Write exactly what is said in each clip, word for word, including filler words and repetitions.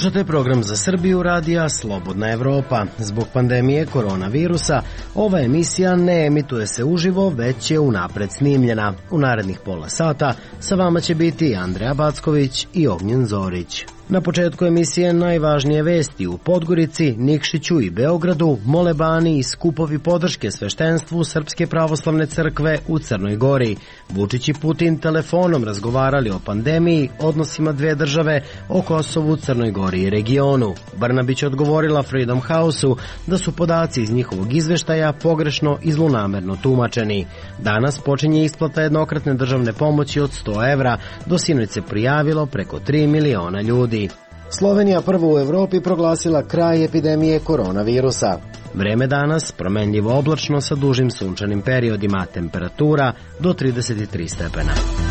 Slušate program za Srbiju radija Slobodna Evropa. Zbog pandemije koronavirusa ova emisija ne emituje se uživo, već je unapred snimljena. U narednih pola sata sa vama će biti Andreja Backović i Ognjen Zorić. Na početku emisije najvažnije vesti u Podgorici, Nikšiću i Beogradu, molebani i skupovi podrške sveštenstvu Srpske pravoslavne crkve u Crnoj Gori. Vučić i Putin telefonom razgovarali o pandemiji, odnosima dve države, o Kosovu, Crnoj Gori i regionu. Brnabić odgovorila Freedom House-u da su podaci iz njihovog izveštaja pogrešno i zlonamerno tumačeni. Danas počinje isplata jednokratne državne pomoći od sto evra, do sinoć se prijavilo preko tri miliona ljudi. Slovenija prvo u Evropi proglasila kraj epidemije koronavirusa. Vreme danas promenljivo oblačno sa dužim sunčanim periodima, temperatura do trideset tri stepena.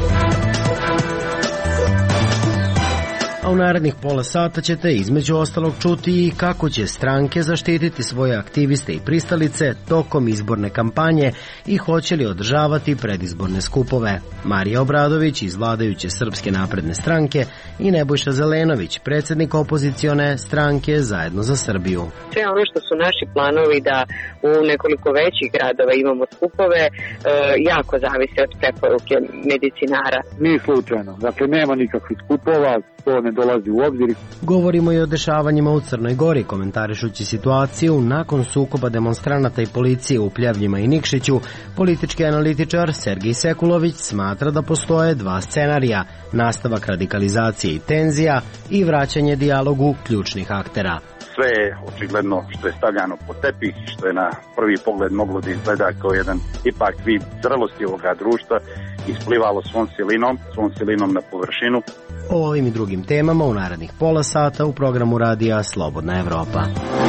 A u narednih pola sata ćete između ostalog čuti i kako će stranke zaštititi svoje aktiviste i pristalice tokom izborne kampanje i hoće li održavati predizborne skupove. Marija Obradović iz vladajuće Srpske napredne stranke i Nebojša Zelenović, predsjednik opozicione stranke Zajedno za Srbiju. Sve ono što su naši planovi da u nekoliko većih gradova imamo skupove, e, jako zavise od preporuke medicinara. Nije slučajno, dakle nema nikakvih skupova, to ne dolazi u obzir. Govorimo i o dešavanjima u Crnoj Gori, komentarišući situaciju nakon sukoba demonstranata i policije u Pljevljima i Nikšiću. Politički analitičar Sergij Sekulović smatra da postoje dva scenarija: nastavak radikalizacije i tenzija i vraćanje dijalogu ključnih aktera. Sve je očigledno što je stavljano po tepih, što je na prvi pogled moglo da izgleda kao jedan ipak vid zrelosti ovoga društva, isplivalo svom silinom, svom silinom na površinu. O ovim i drugim temama u narednih pola sata u programu radija Slobodna Evropa.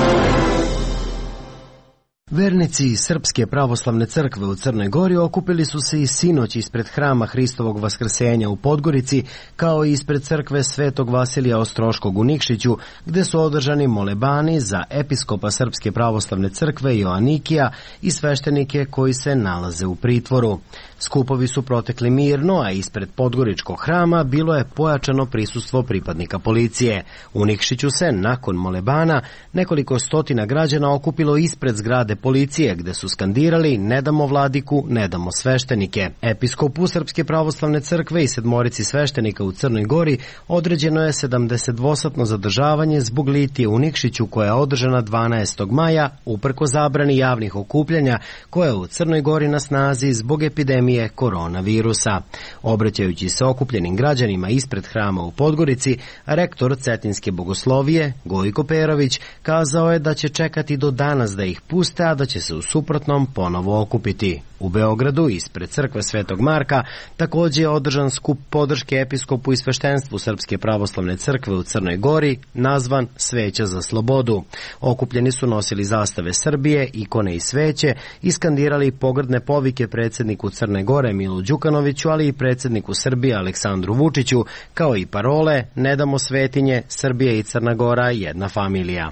Vernici Srpske pravoslavne crkve u Crnoj Gori okupili su se i sinoć ispred hrama Hristovog vaskrsenja u Podgorici, kao i ispred crkve Svetog Vasilija Ostroškog u Nikšiću, gde su održani molebani za episkopa Srpske pravoslavne crkve Joanikija i sveštenike koji se nalaze u pritvoru. Skupovi su protekli mirno, a ispred Podgoričkog hrama bilo je pojačano prisustvo pripadnika policije. U Nikšiću se, nakon molebana, nekoliko stotina građana okupilo ispred zgrade policije, gde su skandirali "Ne damo vladiku, ne damo sveštenike". Episkopu Srpske pravoslavne crkve i sedmorici sveštenika u Crnoj Gori određeno je sedamdesetdvosatno zadržavanje zbog litije u Nikšiću, koja je održana dvanaestog maja, uprko zabrani javnih okupljanja koja je u Crnoj Gori na snazi zbog epidemije koronavirusa. Obraćajući se okupljenim građanima ispred hrama u Podgorici, rektor Cetinske bogoslovije Gojko Perović kazao je da će čekati do danas da ih puste, a da će se u suprotnom ponovo okupiti. U Beogradu, ispred crkve Svetog Marka, također je održan skup podrške episkopu i sveštenstvu Srpske pravoslavne crkve u Crnoj Gori, nazvan Sveća za slobodu. Okupljeni su nosili zastave Srbije, ikone i sveće i skandirali pogrdne povike predsjedniku Crne Gore Milu Đukanoviću, ali i predsjedniku Srbije Aleksandru Vučiću, kao i parole "Ne damo svetinje, Srbija i Crna Gora jedna familija".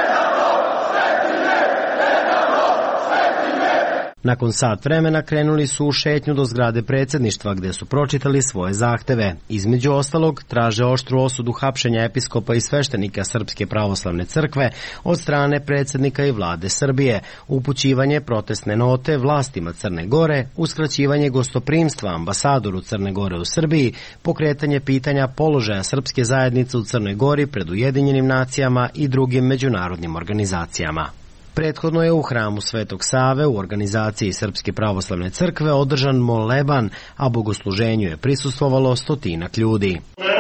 Nakon sat vremena krenuli su u šetnju do zgrade predsjedništva, gde su pročitali svoje zahteve. Između ostalog, traže oštru osudu hapšenja episkopa i sveštenika Srpske pravoslavne crkve od strane predsjednika i vlade Srbije, upućivanje protestne note vlastima Crne Gore, uskraćivanje gostoprimstva ambasadoru Crne Gore u Srbiji, pokretanje pitanja položaja srpske zajednice u Crnoj Gori pred Ujedinjenim nacijama i drugim međunarodnim organizacijama. Prethodno je u hramu Svetog Save u organizaciji Srpske pravoslavne crkve održan moleban, a bogosluženju je prisustvovalo stotinak ljudi.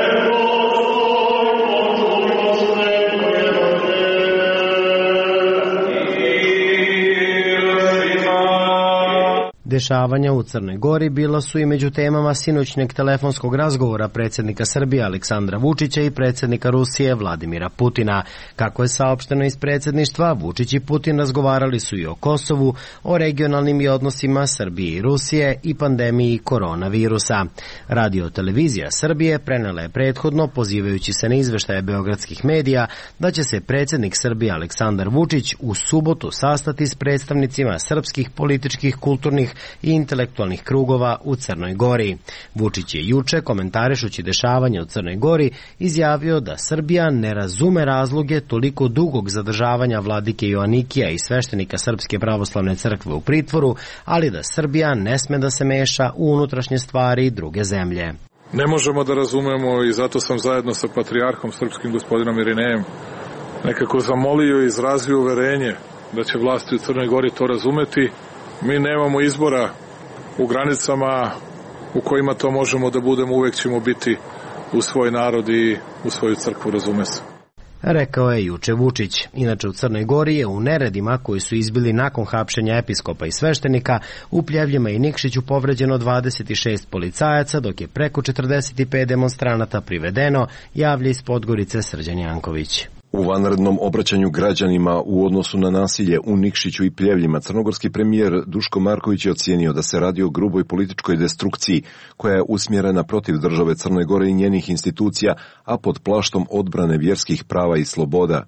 Dešavanja u Crnoj Gori bila su i među temama sinoćnjeg telefonskog razgovora predsjednika Srbije Aleksandra Vučića i predsjednika Rusije Vladimira Putina. Kako je saopšteno iz predsjedništva, Vučić i Putin razgovarali su i o Kosovu, o regionalnim i odnosima Srbije i Rusije i pandemiji koronavirusa. Radio televizija Srbije prenela je prethodno, pozivajući se na izveštaje beogradskih medija, da će se predsjednik Srbije Aleksandar Vučić u subotu sastati s predstavnicima srpskih političkih, kulturnih, i intelektualnih krugova u Crnoj Gori. Vučić je juče, komentarišući dešavanje u Crnoj Gori, izjavio da Srbija ne razume razloge toliko dugog zadržavanja vladike Joanikija i sveštenika Srpske pravoslavne crkve u pritvoru, ali da Srbija ne sme da se meša u unutrašnje stvari druge zemlje. Ne možemo da razumemo i zato sam zajedno sa patrijarhom srpskim gospodinom Irinejem nekako zamolio i izrazio uverenje da će vlasti u Crnoj Gori to razumeti. Mi nemamo izbora u granicama u kojima to možemo da budemo, uvek ćemo biti u svoj narod i u svoju crkvu, razume se. Rekao je juče Vučić. Inače u Crnoj Gori je u neredima koji su izbili nakon hapšenja episkopa i sveštenika u Pljevljima i Nikšiću povređeno dvadeset šest policajaca, dok je preko četrdeset pet demonstranata privedeno, javlja iz Podgorice Srđan Janković. U vanrednom obraćanju građanima u odnosu na nasilje u Nikšiću i Pljevljima, crnogorski premijer Duško Marković je ocijenio da se radi o gruboj političkoj destrukciji koja je usmjerena protiv države Crne Gore i njenih institucija, a pod plaštom odbrane vjerskih prava i sloboda.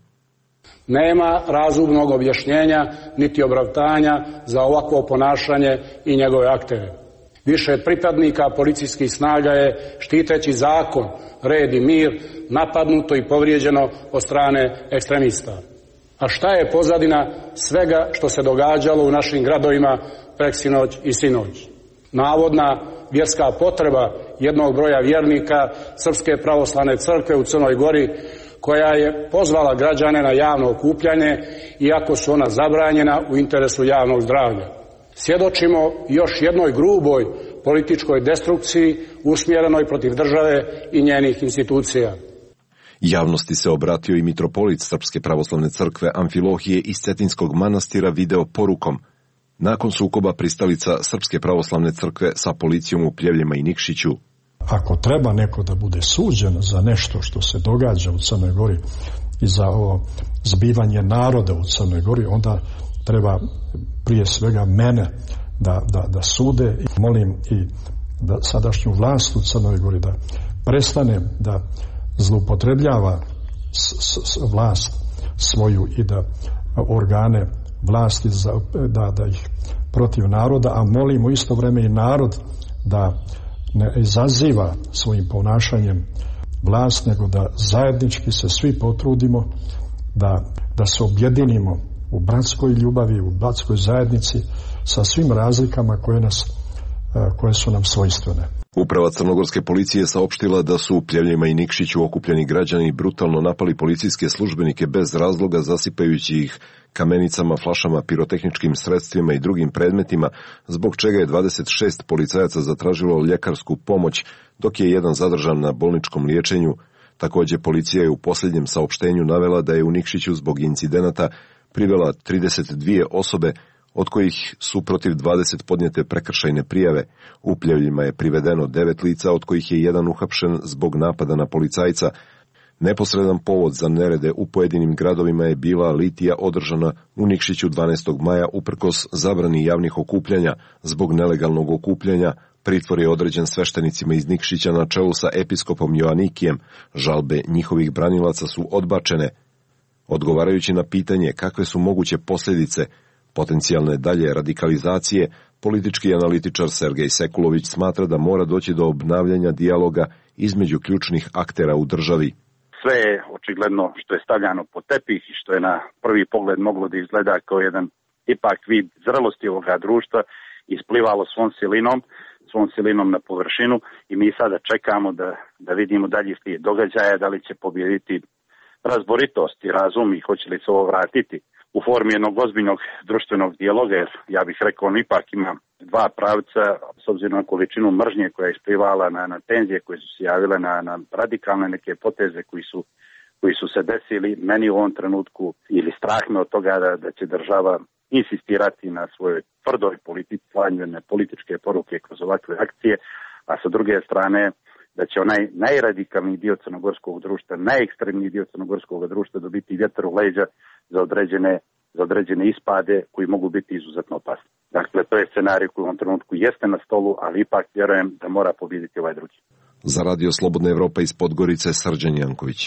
Nema razumnog objašnjenja niti opravdanja za ovakvo ponašanje i njegove aktere. Više pripadnika policijskih snaga je, štiteći zakon, red i mir, napadnuto i povrijeđeno od strane ekstremista. A šta je pozadina svega što se događalo u našim gradovima preksinoć i sinoć? Navodna vjerska potreba jednog broja vjernika Srpske pravoslavne crkve u Crnoj Gori, koja je pozvala građane na javno okupljanje, iako su ona zabranjena u interesu javnog zdravlja. Svjedočimo još jednoj gruboj političkoj destrukciji usmjerenoj protiv države i njenih institucija. Javnosti se obratio i mitropolit Srpske pravoslavne crkve Amfilohije iz Cetinskog manastira video porukom. Nakon sukoba pristalica Srpske pravoslavne crkve sa policijom u Pljevljima i Nikšiću. Ako treba neko da bude suđen za nešto što se događa u Crnoj Gori i za ovo zbivanje naroda u Crnoj Gori, onda treba prije svega mene da, da, da sude. I molim i da sadašnju vlast u Crnoj Gori da prestane da zloupotrebljava s, s, vlast svoju i da organe vlasti za, da, da ih protiv naroda, a molimo isto vrijeme i narod da ne izaziva svojim ponašanjem vlast, nego da zajednički se svi potrudimo da, da se objedinimo u bratskoj ljubavi, u bratskoj zajednici sa svim razlikama koje, nas, koje su nam svojstvene. Uprava crnogorske policije saopštila da su u Pljevljima i Nikšiću okupljeni građani brutalno napali policijske službenike bez razloga, zasipajući ih kamenicama, flašama, pirotehničkim sredstvima i drugim predmetima, zbog čega je dvadeset šest policajaca zatražilo ljekarsku pomoć, dok je jedan zadržan na bolničkom liječenju. Također policija je u posljednjem saopštenju navela da je u Nikšiću zbog incidenata privela trideset dvije osobe, od kojih su protiv dvadeset podnijete prekršajne prijave. U Pljevljima je privedeno devet lica, od kojih je jedan uhapšen zbog napada na policajca. Neposredan povod za nerede u pojedinim gradovima je bila litija održana u Nikšiću dvanaestog maja uprkos zabrani javnih okupljanja. Zbog nelegalnog okupljanja pritvor je određen sveštenicima iz Nikšića na čelu sa episkopom Joanikijem. Žalbe njihovih branilaca su odbačene. Odgovarajući na pitanje kakve su moguće posljedice potencijalne dalje radikalizacije, politički analitičar Sergej Sekulović smatra da mora doći do obnavljanja dijaloga između ključnih aktera u državi. Sve je očigledno što je stavljano pod tepih i što je na prvi pogled moglo da izgleda kao jedan ipak vid zrelosti ovoga društva isplivalo svom silinom, svom silinom na površinu i mi sada čekamo da, da vidimo dalje slijed događaja, da li će pobijediti razboritost i razum i hoće li se ovo vratiti u formi jednog ozbiljnog društvenog dijaloga, jer ja bih rekao on ipak ima dva pravca s obzirom na količinu mržnje koja je isplivala na, na tenzije koje su se javile na, na radikalne neke poteze koji su, koji su se desili. Meni u ovom trenutku ili strah me od toga da, da će država insistirati na svojoj tvrdoj politici, slanjene političke poruke kroz ovakve akcije, a sa druge strane da će onaj najradikalniji dio crnogorskog društva, najekstremniji dio crnogorskog društva dobiti vjetar u leđa za određene, za određene ispade koji mogu biti izuzetno opasni. Dakle, to je scenarij koji u ovom trenutku jeste na stolu, ali ipak vjerujem da mora pobijediti ovaj drugi. Za Radio Slobodna Evropa iz Podgorice, Srđan Janković.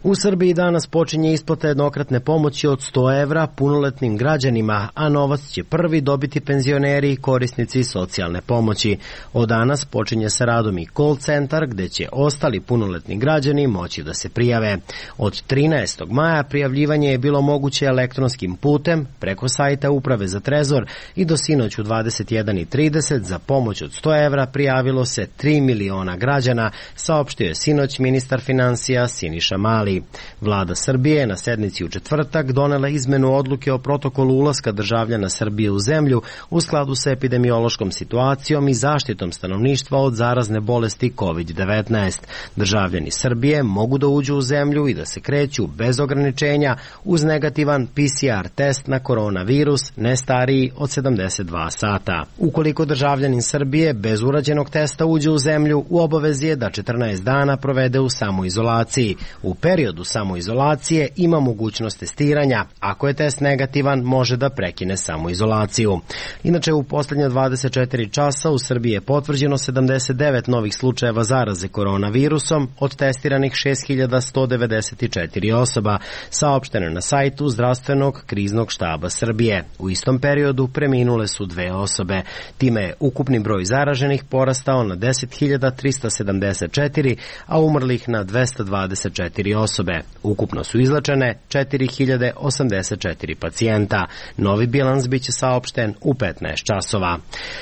U Srbiji danas počinje isplata jednokratne pomoći od sto evra punoletnim građanima, a novac će prvi dobiti penzioneri i korisnici socijalne pomoći. Od danas počinje sa radom i call centar gde će ostali punoletni građani moći da se prijave. Od trinaestog maja prijavljivanje je bilo moguće elektronskim putem preko sajta Uprave za trezor i do sinoć u dvadeset jedan i trideset za pomoć od sto evra prijavilo se tri miliona građana, saopštio je sinoć ministar finansija Siniša Mali. Vlada Srbije na sednici u četvrtak donela izmenu odluke o protokolu ulaska državljana Srbije u zemlju u skladu sa epidemiološkom situacijom i zaštitom stanovništva od zarazne bolesti kovid devetnaest. Državljani Srbije mogu da uđu u zemlju i da se kreću bez ograničenja uz negativan P C R test na koronavirus ne stariji od sedamdeset dva sata. Ukoliko državljanin Srbije bez urađenog testa uđe u zemlju, u obavezi je da četrnaest dana provede u samoizolaciji. U periodu samoizolacije ima mogućnost testiranja. Ako je test negativan, može da prekine samoizolaciju. Inače, u poslednja dvadeset četiri časa u Srbiji je potvrđeno sedamdeset devet novih slučajeva zaraze koronavirusom, od testiranih šest hiljada sto devedeset četiri osoba, saopšteno na sajtu Zdravstvenog kriznog štaba Srbije. U istom periodu preminule su dve osobe. Time je ukupni broj zaraženih porastao na deset hiljada trista sedamdeset četiri, a umrlih na dvesta dvadeset četiri osobe. Ukupno su izlečene četiri hiljade osamdeset četiri pacijenta. Novi bilans biće saopšten u petnaest časova.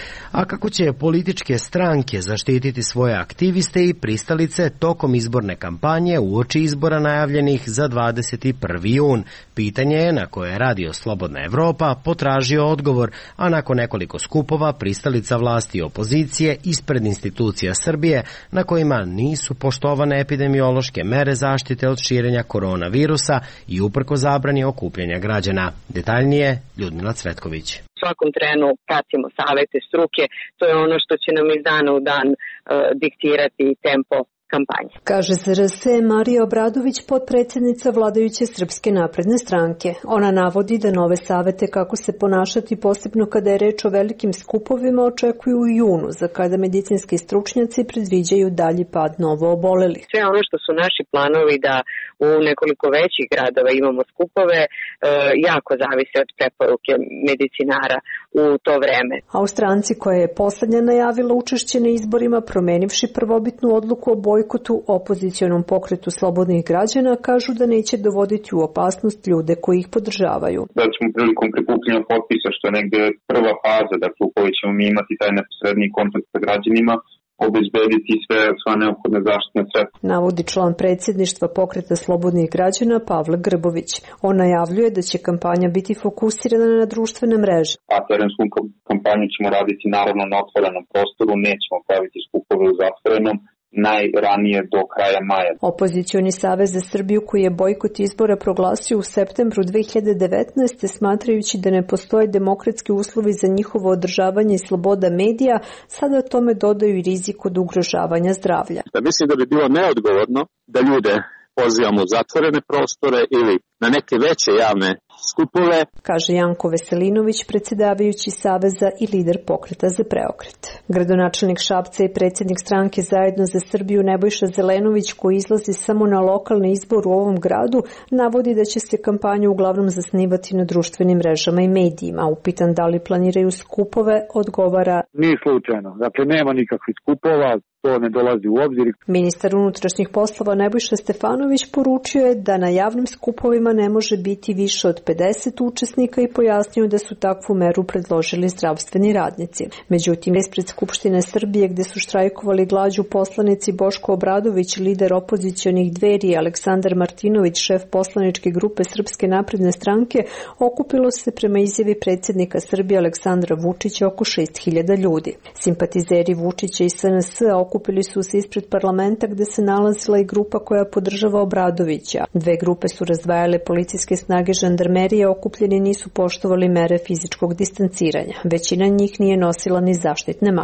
A kako će političke stranke zaštititi svoje aktiviste i pristalice tokom izborne kampanje uoči izbora najavljenih za dvadeset prvi jun? Pitanje je na koje je Radio Slobodna Evropa potražio odgovor, a nakon nekoliko skupova pristalica vlasti i opozicije ispred institucija Srbije na kojima nisu poštovane epidemiološke mere zaštite od širenja koronavirusa i uprko zabrani okupljanja građana. Detaljnije Ljudmila Cvetković. U svakom trenu pratimo savete struke, to je ono što će nam iz dana u dan uh, diktirati tempo kampanje. Kaže Z R S Marija Obradović, potpredsjednica vladajuće Srpske napredne stranke. Ona navodi da nove savete kako se ponašati, posebno kada je reč o velikim skupovima, očekuju u junu, za kada medicinski stručnjaci predviđaju dalji pad novo obolelih. Sve ono što su naši planovi da u nekoliko većih gradova imamo skupove, e, jako zavise od preporuke medicinara u to vreme. A u stranci koja je poslednja najavila učešće na izborima, promenivši prvobitnu odluku o bojkotu opozicionom pokretu slobodnih građana, kažu da neće dovoditi u opasnost ljude koji ih podržavaju. Da ćemo prilikom prikupljanja potpisa, što je negde prva faza, dakle u kojoj ćemo mi imati taj neposredni kontakt sa građanima, obezbediti sve sva neophodne zaštitne sredstva. Navodi član predsjedništva pokreta slobodnih građana Pavle Grbović. On najavljuje da će kampanja biti fokusirana na društvene mreže. A terensku kampanju ćemo raditi naravno na otvorenom prostoru, nećemo praviti skupove u zatvorenom, najranije do kraja maja. Opozicioni savez za Srbiju, koji je bojkot izbora proglasio u septembru dve hiljade devetnaeste. smatrajući da ne postoje demokratski uslovi za njihovo održavanje i sloboda medija, sada tome dodaju i rizik od ugrožavanja zdravlja. Da mislim da bi bilo neodgovorno da ljude pozivamo u zatvorene prostore ili na neke veće javne skupove, kaže Janko Veselinović, predsjedavajući Saveza i lider pokreta za preokret. Gradonačelnik Šapca i predsjednik stranke Zajedno za Srbiju Nebojša Zelenović, koji izlazi samo na lokalni izbor u ovom gradu, navodi da će se kampanja uglavnom zasnivati na društvenim mrežama i medijima. Upitan da li planiraju skupove, odgovara: Nije slučajno, dakle nema nikakvih skupova, to ne dolazi u obzir. Ministar unutrašnjih poslova Nebojša Stefanović poručio je da na javnim skupovima ne može biti više od pedeset učesnika i pojasnio da su takvu meru predložili zdravstveni radnici. Međutim, ispred Skupštine Srbije, gde su štrajkovali glađu poslanici Boško Obradović, lider opozicionih Dveri, i Aleksandar Martinović, šef poslaničke grupe Srpske napredne stranke, okupilo se prema izjavi predsjednika Srbije Aleksandra Vučića oko šest hiljada ljudi. Simpatizeri Vučića i S N S okupili su se ispred parlamenta, gde se nalazila i grupa koja podržava Obradovića. Dve grupe su razdvajale policijske snage žandarmerije, okupljeni nisu poštovali mere fizičkog distanciranja. Većina njih nije nosila ni zaštitne maske.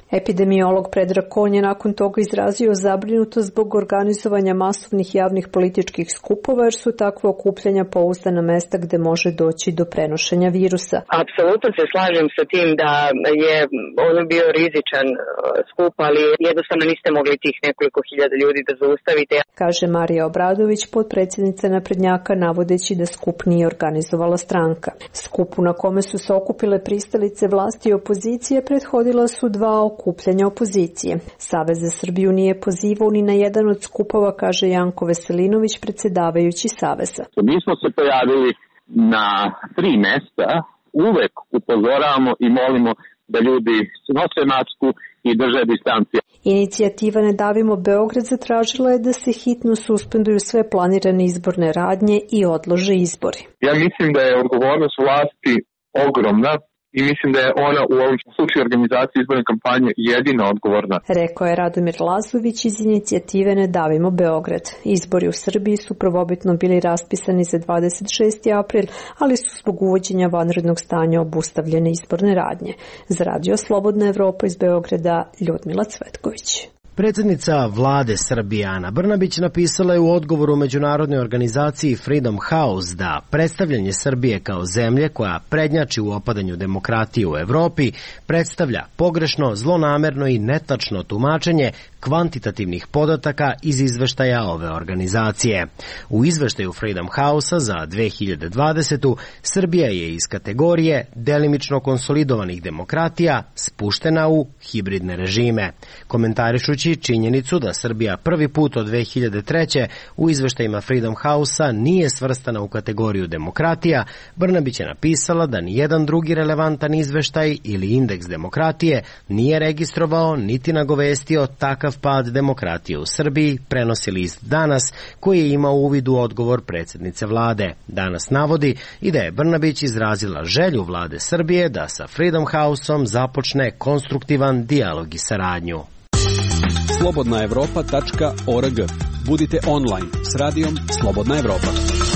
Epidemiolog Predrag Kon je nakon toga izrazio zabrinutost zbog organizovanja masovnih javnih političkih skupova, jer su takva okupljanja pouzdana mesta gde može doći do prenošenja virusa. Apsolutno se slažem sa tim da je ono bio rizičan skup, ali jednostavno niste mogli tih nekoliko hiljada ljudi da zaustavite. Kaže Marija Obradović, potpredsjednica naprednjaka, navodeći da skup nije organizovala stranka. Skupu na kome su se okupile pristalice vlasti i opozicije prethodila su dva okupljanja opozicije. Savez za Srbiju nije pozivao ni na jedan od skupova, kaže Janko Veselinović, predsjedavajući Saveza. Mi smo se pojavili na tri mesta, uvek upozoravamo i molimo da ljudi nose masku i drže distancije. Inicijativa Ne davimo Beograd zatražila je da se hitno suspenduju sve planirane izborne radnje i odlože izbori. Ja mislim da je odgovornost vlasti ogromna i mislim da je ona u ovom slučaju organizacije izborne kampanje jedina odgovorna. Rekao je Radomir Lazović iz inicijative Ne davimo Beograd. Izbori u Srbiji su prvobitno bili raspisani za dvadeset šesti april, ali su zbog uvođenja vanrednog stanja obustavljene izborne radnje. Za Radio Slobodna Evropa iz Beograda, Ljudmila Cvetković. Predsjednica vlade Srbije Ana Brnabić napisala je u odgovoru međunarodnoj organizaciji Freedom House da predstavljanje Srbije kao zemlje koja prednjači u opadanju demokratije u Evropi predstavlja pogrešno, zlonamerno i netačno tumačenje kvantitativnih podataka iz izveštaja ove organizacije. U izveštaju Freedom House-a za dve hiljade dvadesetu. Srbija je iz kategorije delimično konsolidovanih demokratija spuštena u hibridne režime. Komentarišući činjenicu da Srbija prvi put od dve hiljade treće. u izveštajima Freedom House-a nije svrstana u kategoriju demokratija, Brnabić je napisala da nijedan drugi relevantan izveštaj ili indeks demokratije nije registrovao niti nagovestio takav pad demokratije u Srbiji, prenosi list Danas, koji je imao uvid u odgovor predsjednice vlade. Danas navodi i da je Brnabić izrazila želju vlade Srbije da sa Freedom House-om započne konstruktivan dijalog i saradnju. slobodna evropa tačka org. Budite online s radijom Slobodna Evropa.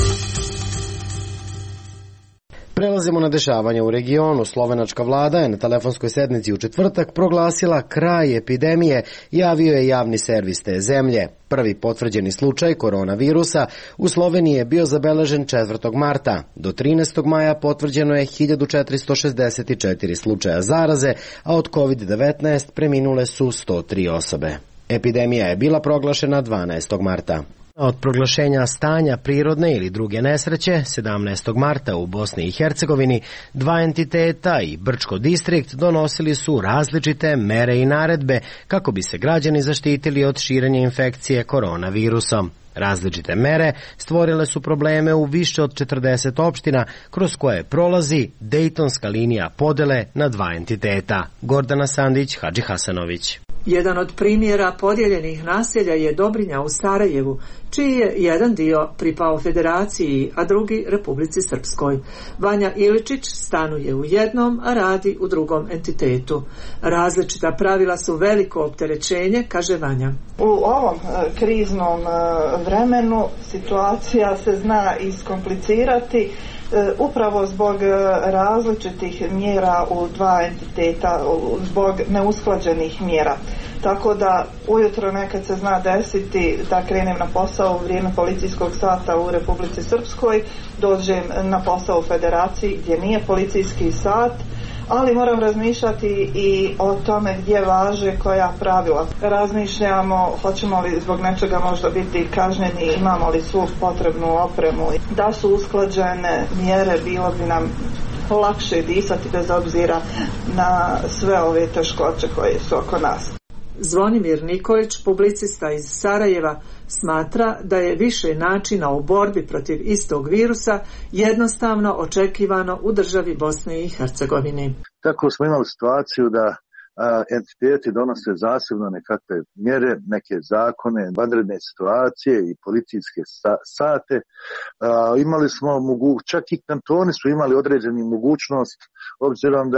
Prelazimo na dešavanja u regionu. Slovenačka vlada je na telefonskoj sednici u četvrtak proglasila kraj epidemije, javio je javni servis te zemlje. Prvi potvrđeni slučaj koronavirusa u Sloveniji je bio zabeležen četvrtog marta. Do trinaestog maja potvrđeno je hiljadu četiristo šezdeset četiri slučaja zaraze, a od kovid devetnaest preminule su sto tri osobe. Epidemija je bila proglašena dvanaestog marta. Od proglašenja stanja prirodne ili druge nesreće sedamnaestog marta u Bosni i Hercegovini dva entiteta i Brčko distrikt donosili su različite mere i naredbe kako bi se građani zaštitili od širenja infekcije koronavirusom. Različite mere stvorile su probleme u više od četrdeset opština kroz koje prolazi Dejtonska linija podele na dva entiteta. Gordana Sandić, Hadži Hasanović. Jedan od primjera podijeljenih naselja je Dobrinja u Sarajevu, čiji je jedan dio pripao Federaciji, a drugi Republici Srpskoj. Vanja Iličić stanuje u jednom, a radi u drugom entitetu. Različita pravila su veliko opterećenje, kaže Vanja. U ovom kriznom vremenu situacija se zna iskomplicirati upravo zbog različitih mjera u dva entiteta, zbog neusklađenih mjera. Tako da ujutro nekad se zna desiti da krenem na posao u vrijeme policijskog sata u Republici Srpskoj, dođem na posao u Federaciji gdje nije policijski sat, ali moram razmišljati i o tome gdje važe koja pravila. Razmišljamo hoćemo li zbog nečega možda biti kažnjeni, imamo li svu potrebnu opremu. Da su usklađene mjere, bilo bi nam lakše disati bez obzira na sve ove teškoće koje su oko nas. Zvonimir Nikolić, publicista iz Sarajeva, smatra da je više načina u borbi protiv istog virusa jednostavno očekivano u državi Bosne i Hercegovine. Tako smo imali situaciju da a, entiteti donose zasebno nekakve mjere, neke zakone, vanredne situacije i policijske sa, sate. A, imali smo, mogu, čak i kantoni su imali određeni mogućnost, obzirom da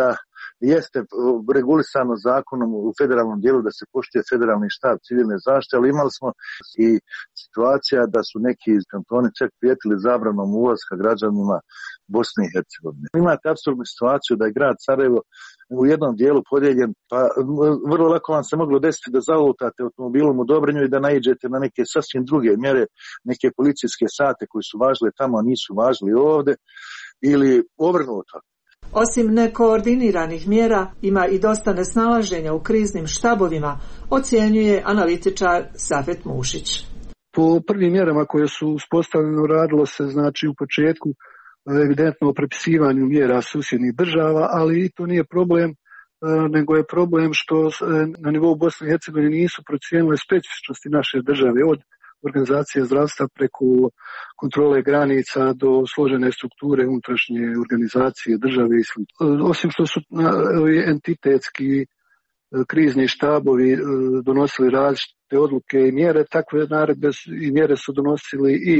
jeste regulisano zakonom u federalnom dijelu da se poštuje federalni štab civilne zaštite, ali imali smo i situacija da su neki iz kantoni čak prijetili zabranom ulaska građanima Bosne i Hercegovine. Imate apsurdnu situaciju da je grad Sarajevo u jednom dijelu podijeljen, pa vrlo lako vam se moglo desiti da zalutate automobilom u Dobrinju i da naiđete na neke sasvim druge mjere, neke policijske sate koji su važile tamo, a nisu važili ovdje, ili obrnuto. Osim nekoordiniranih mjera, ima i dosta nesnalaženja u kriznim štabovima, ocjenjuje analitičar Safet Mušić. Po prvim mjerama koje su uspostavljene radilo se znači u početku evidentno o prepisivanju mjera susjednih država, ali i to nije problem, nego je problem što na nivou Bosne i Hercegovine nisu procijenile specifičnosti naše države, od organizacije zdravstva preko kontrole granica do složene strukture unutrašnje organizacije države i slično. Osim što su entitetski krizni štabovi donosili različite odluke i mjere, takve naredbe i mjere su donosili i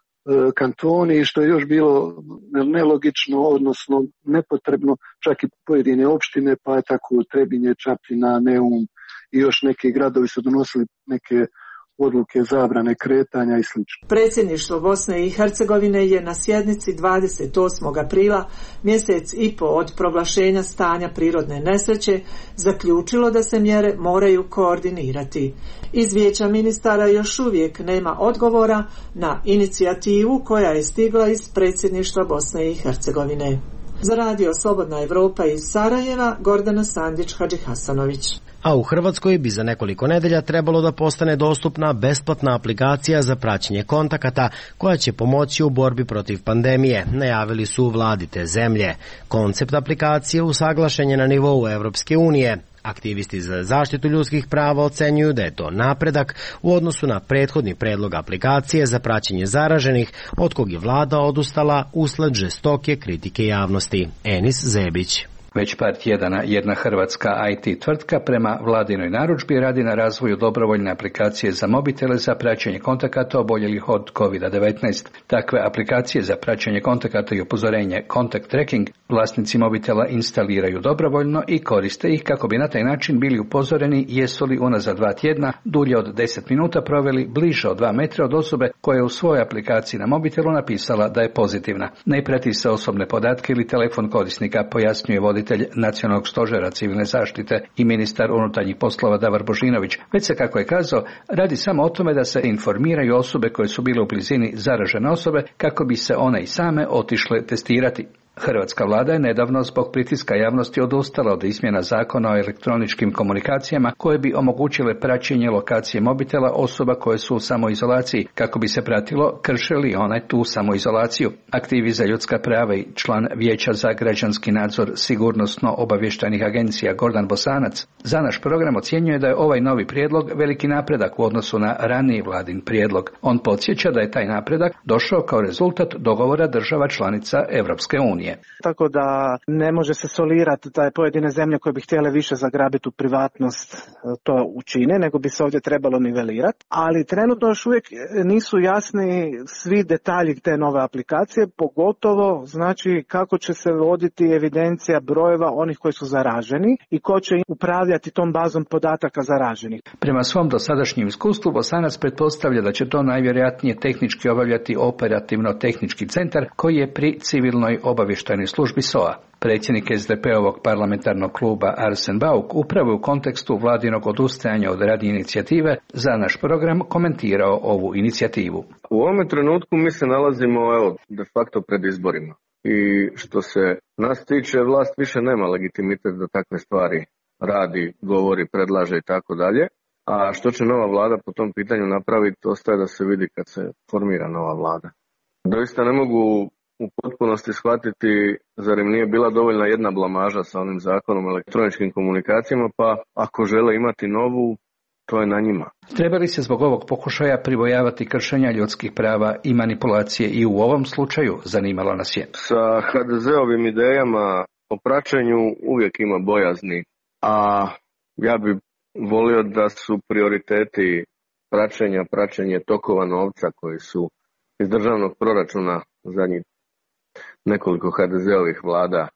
kantoni, što je još bilo nelogično, odnosno nepotrebno, čak i pojedine opštine, pa je tako Trebinje, Čapljina, Neum i još neki gradovi su donosili neke odluke zabrane kretanja i sl. Predsjedništvo Bosne i Hercegovine je na sjednici dvadeset osmog aprila, mjesec i po od proglašenja stanja prirodne nesreće, zaključilo da se mjere moraju koordinirati. Iz Vijeća ministara još uvijek nema odgovora na inicijativu koja je stigla iz predsjedništva Bosne i Hercegovine. Za radio Slobodna Evropa iz Sarajeva, Gordana Sandić-Hadžihasanović. A u Hrvatskoj bi za nekoliko nedelja trebalo da postane dostupna besplatna aplikacija za praćenje kontakata koja će pomoći u borbi protiv pandemije, najavili su u vladi te zemlje. Koncept aplikacije usaglašen je na nivou Evropske unije. Aktivisti za zaštitu ljudskih prava ocenjuju da je to napredak u odnosu na prethodni predlog aplikacije za praćenje zaraženih, od kog je vlada odustala usled žestoke kritike javnosti. Enis Zebić. Već par tjedana jedna hrvatska I T tvrtka prema vladinoj narudžbi radi na razvoju dobrovoljne aplikacije za mobitele za praćenje kontakata oboljelih od kovid devetnaest. Takve aplikacije za praćenje kontakata i upozorenje Contact Tracking vlasnici mobitela instaliraju dobrovoljno i koriste ih kako bi na taj način bili upozoreni jesu li unazad dva tjedna dulje od deset minuta proveli bliže od dva metra od osobe koja je u svojoj aplikaciji na mobitelu napisala da je pozitivna. Ne prati se osobne podatke ili telefon korisnika, pojasnjuje voditelj Nacionalnog stožera civilne zaštite i ministar unutarnjih poslova Davor Božinović, već se, kako je kazao, radi samo o tome da se informiraju osobe koje su bile u blizini zaražene osobe kako bi se one i same otišle testirati. Hrvatska vlada je nedavno zbog pritiska javnosti odustala od izmjena zakona o elektroničkim komunikacijama koje bi omogućile praćenje lokacije mobitela osoba koje su u samoizolaciji kako bi se pratilo krše li onaj tu samoizolaciju. Aktivi za ljudska prava i član Vijeća za građanski nadzor sigurnosno-obavještajnih agencija Gordan Bosanac za naš program ocjenjuje da je ovaj novi prijedlog veliki napredak u odnosu na raniji vladin prijedlog. On podsjeća da je taj napredak došao kao rezultat dogovora država članica Europske unije. Tako da ne može se solirati da je pojedine zemlje koje bi htjele više zagrabiti u privatnost to učine, nego bi se ovdje trebalo nivelirati. Ali trenutno još uvijek nisu jasni svi detalji te nove aplikacije, pogotovo znači kako će se voditi evidencija brojeva onih koji su zaraženi i ko će upravljati tom bazom podataka zaraženih. Prema svom dosadašnjem iskustvu Bosanac pretpostavlja da će to najvjerojatnije tehnički obavljati operativno-tehnički centar koji je pri civilnoj obavještajnoj službi S O A. Predsjednik S D P-ovog parlamentarnog kluba Arsen Bauk upravo u kontekstu vladinog odustajanja od radnje inicijative za naš program komentirao ovu inicijativu. U ovome trenutku mi se nalazimo evo, de facto pred izborima i što se nas tiče vlast više nema legitimitet da takve stvari radi, govori, predlaže i tako dalje. A što će nova vlada po tom pitanju napraviti, ostaje da se vidi kad se formira nova vlada. Doista ne mogu u potpunosti shvatiti, zar im nije bila dovoljna jedna blamaža sa onim zakonom o elektroničkim komunikacijama, pa ako žele imati novu, to je na njima. Treba li se zbog ovog pokušaja pribojavati kršenja ljudskih prava i manipulacije i u ovom slučaju, zanimalo nas je. Sa H D Z-ovim idejama o praćenju uvijek ima bojazni, a ja bi volio da su prioriteti praćenja, praćenje tokova novca koji su iz državnog proračuna zadnjih nekoliko H D Z-ovih vlada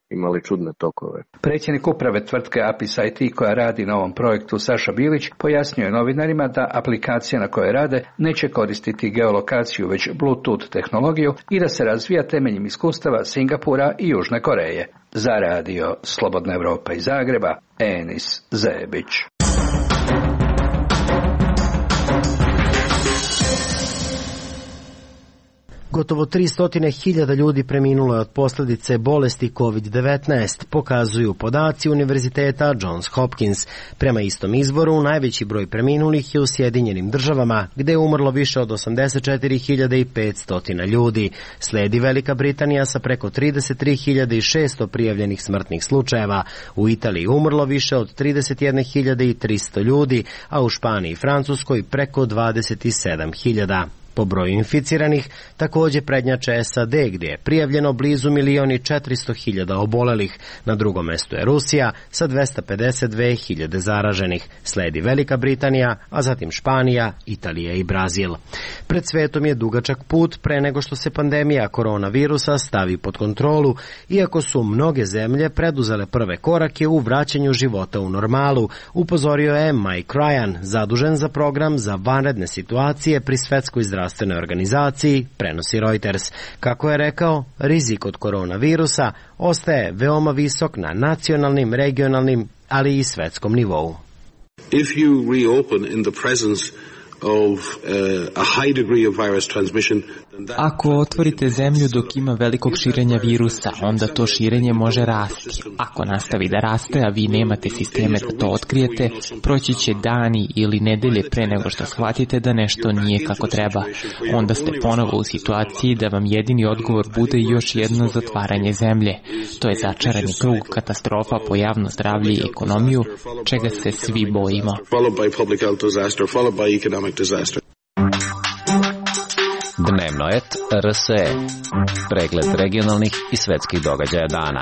imali čudne tokove. Predsjednik uprave tvrtke Apis I T koja radi na ovom projektu, Saša Bilić, pojasnio je novinarima da aplikacija na kojoj rade neće koristiti geolokaciju, već Bluetooth tehnologiju i da se razvija temeljem iskustava Singapura i Južne Koreje. Za radio Slobodna Evropa iz Zagreba, Enis Zebić. Gotovo tristo hiljada ljudi preminulo je od posljedice bolesti kovid devetnaest, pokazuju podaci Univerziteta Johns Hopkins. Prema istom izvoru, najveći broj preminulih je u Sjedinjenim Državama, gde je umrlo više od osamdeset četiri hiljade petsto ljudi. Sledi Velika Britanija sa preko trideset tri hiljade šesto prijavljenih smrtnih slučajeva. U Italiji umrlo više od trideset jedne hiljade tristo ljudi, a u Španiji i Francuskoj preko dvadeset sedam hiljada. Po broju inficiranih također prednjače S A D gdje je prijavljeno blizu milion i četiristo hiljada obolelih. Na drugom mjestu je Rusija sa dvesta pedeset dve hiljade zaraženih. Sledi Velika Britanija, a zatim Španija, Italija i Brazil. Pred svetom je dugačak put pre nego što se pandemija koronavirusa stavi pod kontrolu, iako su mnoge zemlje preduzele prve korake u vraćanju života u normalu, upozorio je Mike Ryan, zadužen za program za vanredne situacije pri Svetskoj zdravstvenoj organizaciji, prenosi Reuters. Kako je rekao, rizik od koronavirusa ostaje veoma visok na nacionalnim, regionalnim, ali i svetskom nivou. If you reopen in the presence of uh, a high degree of virus transmission, ako otvorite zemlju dok ima velikog širenja virusa, onda to širenje može rasti. Ako nastavi da raste, a vi nemate sisteme da to otkrijete, proći će dani ili nedelje pre nego što shvatite da nešto nije kako treba. Onda ste ponovo u situaciji da vam jedini odgovor bude još jedno zatvaranje zemlje. To je začarani krug katastrofa po javno zdravlje i ekonomiju, čega se svi bojimo. Dnevno et R S E. Pregled regionalnih i svetskih događaja dana.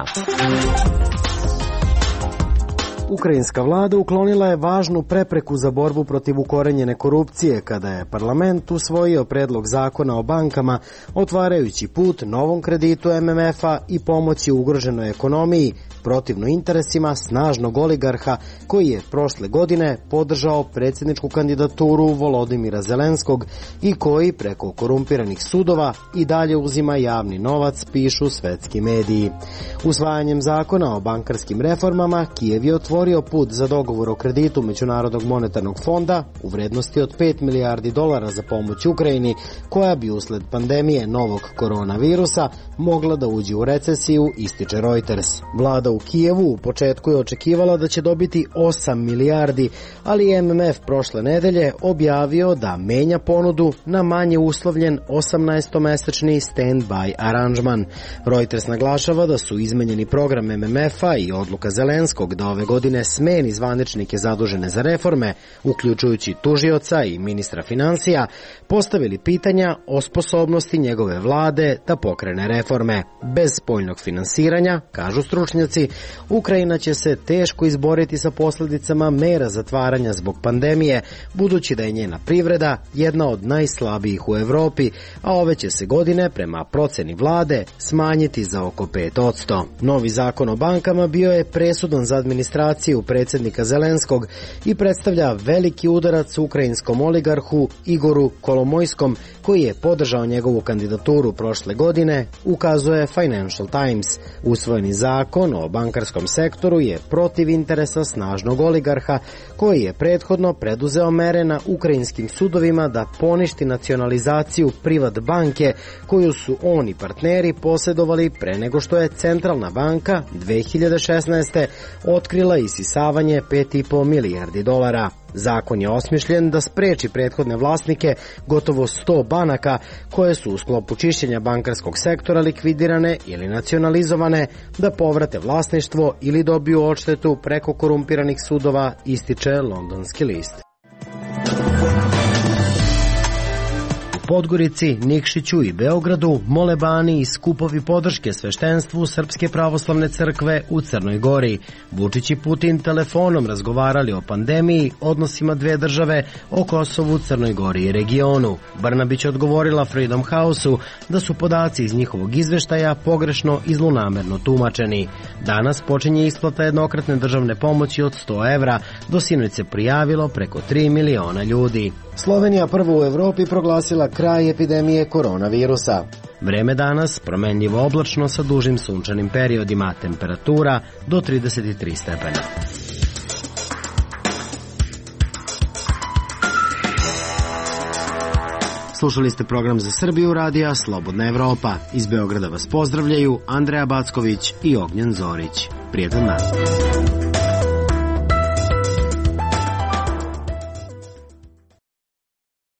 Ukrajinska vlada uklonila je važnu prepreku za borbu protiv ukorenjene korupcije kada je parlament usvojio predlog zakona o bankama, otvarajući put novom kreditu M M F-a i pomoći ugroženoj ekonomiji, protivno interesima snažnog oligarha koji je prošle godine podržao predsjedničku kandidaturu Volodimira Zelenskog i koji preko korumpiranih sudova i dalje uzima javni novac, pišu svetski mediji. Usvajanjem zakona o bankarskim reformama Kijev je otvorio put za dogovor o kreditu Međunarodnog monetarnog fonda u vrednosti od pet milijardi dolara za pomoć Ukrajini, koja bi usled pandemije novog koronavirusa mogla da uđe u recesiju, ističe Reuters. Vlada u Kijevu u početku je očekivala da će dobiti osam milijardi, ali M M F prošle nedelje objavio da menja ponudu na manje uslovljen osamnaestomesečni stand-by aranžman. Reuters naglašava da su izmenjeni program M M F-a i odluka Zelenskog da ove godine smeni zvaničnike zadužene za reforme, uključujući tužioca i ministra financija, postavili pitanja o sposobnosti njegove vlade da pokrene reforme. Bez spoljnog finansiranja, kažu stručnjaci, Ukrajina će se teško izboriti sa posljedicama mera zatvaranja zbog pandemije, budući da je njena privreda jedna od najslabijih u Evropi, a ove će se godine, prema proceni vlade, smanjiti za oko pet posto. Novi zakon o bankama bio je presudan za administraciju predsjednika Zelenskog i predstavlja veliki udarac ukrajinskom oligarhu Igoru Kolomojskom, koji je podržao njegovu kandidaturu prošle godine, ukazuje Financial Times. Usvojeni zakon o bankarskom sektoru je protiv interesa snažnog oligarha, koji je prethodno preduzeo mere na ukrajinskim sudovima da poništi nacionalizaciju Privat banke, koju su oni partneri posjedovali pre nego što je Centralna banka dve hiljade šesnaeste. otkrila isisavanje pet i po milijardi dolara. Zakon je osmišljen da spreči prethodne vlasnike gotovo sto banaka koje su u sklopu čišćenja bankarskog sektora likvidirane ili nacionalizovane, da povrate vlasništvo ili dobiju odštetu preko korumpiranih sudova, ističe Londonski list. Podgorici, Nikšiću i Beogradu molebani i skupovi podrške sveštenstvu Srpske pravoslavne crkve u Crnoj Gori. Vučić i Putin telefonom razgovarali o pandemiji, odnosima dve države, o Kosovu, Crnoj Gori i regionu. Brnabić odgovorila Freedom House-u da su podaci iz njihovog izveštaja pogrešno i zlonamerno tumačeni. Danas počinje isplata jednokratne državne pomoći od sto evra, do sinoć se prijavilo preko tri miliona ljudi. Slovenija prvo u Evropi proglasila kraj epidemije koronavirusa. Vreme danas promenljivo oblačno sa dužim sunčanim periodima, temperatura do trideset tri stepena. Slušali ste program za Srbiju radija Slobodna Evropa. Iz Beograda vas pozdravljaju Andreja Backović i Ognjen Zorić. Prijatan dan.